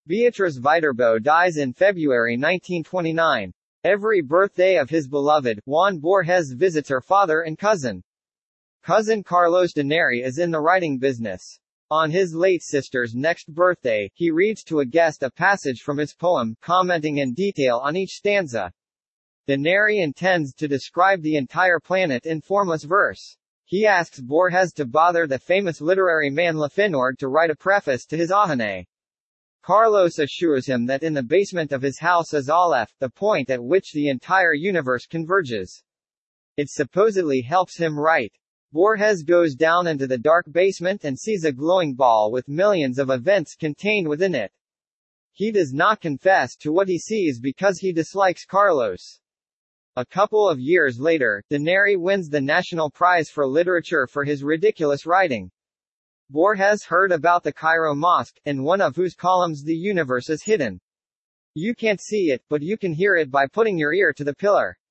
Beatrice Viterbo dies in February 1929. Every birthday of his beloved, Juan Borges visits her father and cousin. Cousin Carlos Deneri is in the writing business. On his late sister's next birthday, he reads to a guest a passage from his poem, commenting in detail on each stanza. Deneri intends to describe the entire planet in formless verse. He asks Borges to bother the famous literary man Lafenord to write a preface to his Ahane. Carlos assures him that in the basement of his house is Aleph, the point at which the entire universe converges. It supposedly helps him write. Borges goes down into the dark basement and sees a glowing ball with millions of events contained within it. He does not confess to what he sees because he dislikes Carlos. A couple of years later, Deneri wins the National Prize for Literature for his ridiculous writing. Borges heard about the Cairo Mosque, in one of whose columns the universe is hidden. You can't see it, but you can hear it by putting your ear to the pillar.